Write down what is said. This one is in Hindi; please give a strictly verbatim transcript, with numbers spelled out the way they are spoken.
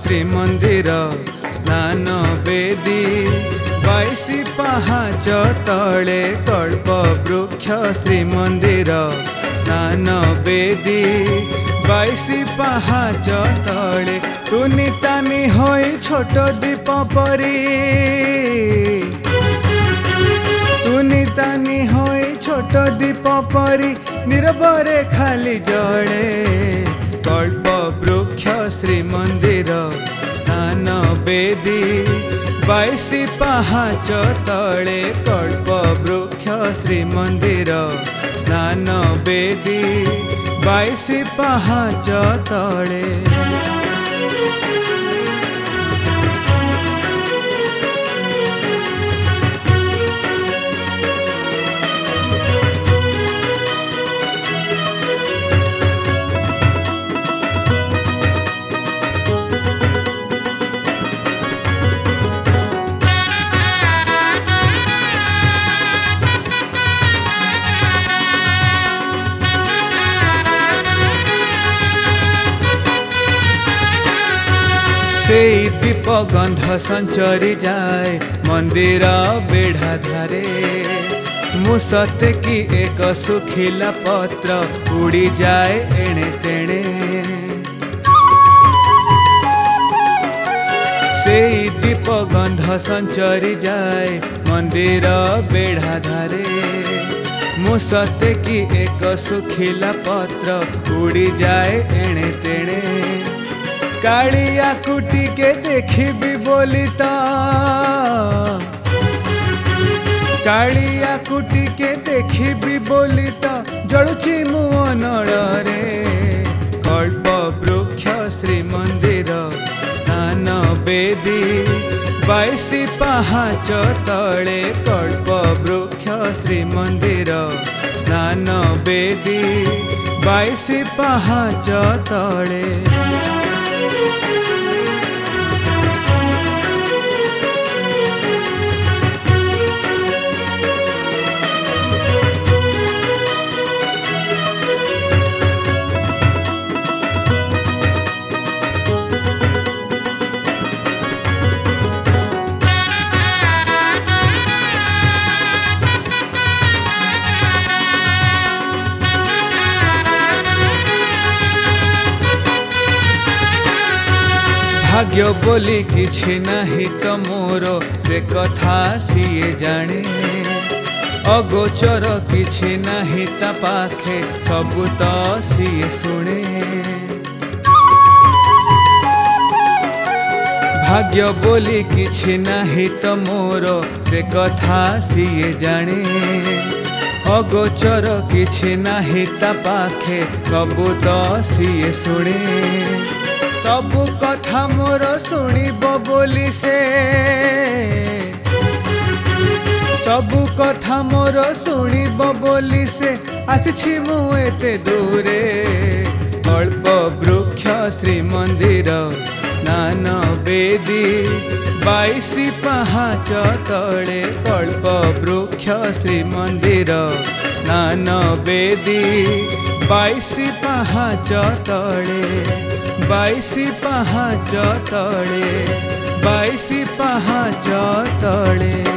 श्रीमंदिर स्नान बेदी बाईसी पहाच तले कल्प वृक्ष श्रीमंदिर स्नान बेदी बाईसी पहाच तले तुनी तानी होई छोट दीप परी तुनी तानी होई छोट दीप परी नीरबरे खाली जड़े कल्प वृक्ष श्रीमंदिर स्नान बेदी बाईसी पहाच तले कल्प वृक्ष श्रीमंदिर स्नान बेदी बाईसी पहाच तले से दीप गंध संचरी जाए मंदिर बेढ़ा धारे मुसते की एक सुखिला पत्र उड़ी जाए एणे तेणे से दीप गंध संचरी जाए मंदिर बेढ़ा धारे मुसते की एक सुखिला पत्र उड़ी जाए एणे तेणे कालिया कुटी के देखी बोली तो कालिया कुटी के देखी बोली तो जड़ुची मुओ नड़े कल्प वृक्ष श्रीमंदिर स्नान बेदी बाईसी पहाच तले कल्प वृक्ष श्रीमंदिर स्नान बेदी बाईसी पहाच तले भाग्य बोली किछि नहीं तो मोर से कथा सीए जाने अगोचर किछि नहीं ता पाखे सबु तो सीए सुने भाग्य बोली किछि नहीं तो मोर से कथा सीए जाने अगोचर किछि नहीं ता पाखे सबु तो सीए सुने सबु कथा मोर शुणिब बोली से सबु कथा मोर शुणिब बोली से आछि मु एते दूरे कल्प वृक्ष श्रीमंदिर स्नान बेदी बाईसी पहाच तले कल्प वृक्ष श्रीमंदिर स्नान बेदी बाईसी पहाच तले बाईसी पहाच तले बाईसी पहाच तले।